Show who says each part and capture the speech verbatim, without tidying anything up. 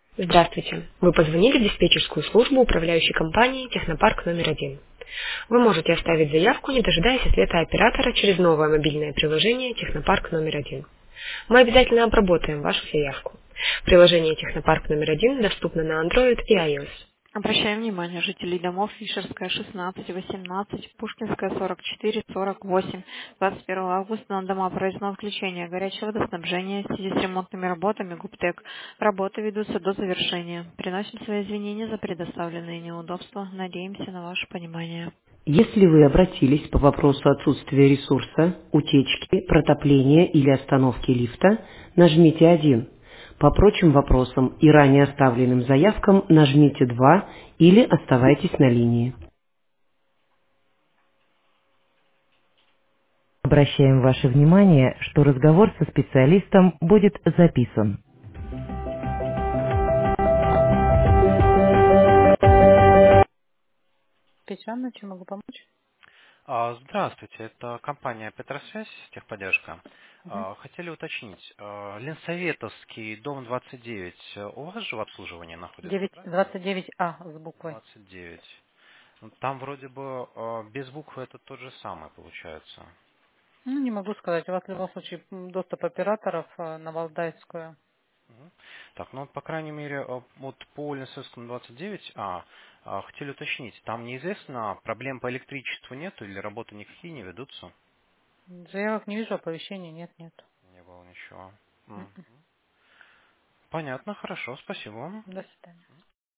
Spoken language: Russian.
Speaker 1: Здравствуйте. Вы позвонили в диспетчерскую службу управляющей компании «Технопарк номер один». Вы можете оставить заявку, не дожидаясь ответа оператора через новое мобильное приложение «Технопарк номер один». Мы обязательно обработаем вашу заявку. Приложение «Технопарк номер один» доступно на Android и iOS.
Speaker 2: Обращаем внимание жителей домов Фишерская, шестнадцать, восемнадцать, Пушкинская, сорок четыре, сорок восемь. двадцать первого августа на дома произведено отключение горячего водоснабжения в связи с ремонтными работами ГУПТЭК. Работы ведутся до завершения. Приносим свои извинения за предоставленные неудобства. Надеемся на ваше понимание.
Speaker 3: Если вы обратились по вопросу отсутствия ресурса, утечки, протопления или остановки лифта, нажмите один. По прочим вопросам и ранее оставленным заявкам нажмите два или оставайтесь на линии. Обращаем ваше внимание, что разговор со специалистом будет записан. Печально, чем могу помочь?
Speaker 4: А, Здравствуйте, это компания Петросвязь, техподдержка.
Speaker 3: Мгм.
Speaker 4: А, Хотели уточнить, а, Ленсоветовский, дом двадцать девять, э, у вас же в обслуживании находится,
Speaker 3: девять,
Speaker 4: правильно?
Speaker 3: двадцать девять А с буквой.
Speaker 4: двадцать девять. Ну, там вроде бы а, без буквы это тот же самый получается.
Speaker 3: Ну, не могу сказать. У вас в любом случае м, доступ операторов э, на Валдайскую.
Speaker 4: Мгм. Так, ну, по крайней мере, а, вот по Ленсоветовскому двадцать девять А а, хотели уточнить, там неизвестно, проблем по электричеству нету или работы никакие не ведутся?
Speaker 3: Заявок не вижу, оповещений нет, нет.
Speaker 4: Не было ничего. М.
Speaker 3: М-м.
Speaker 4: Понятно, хорошо, спасибо вам.
Speaker 3: До свидания.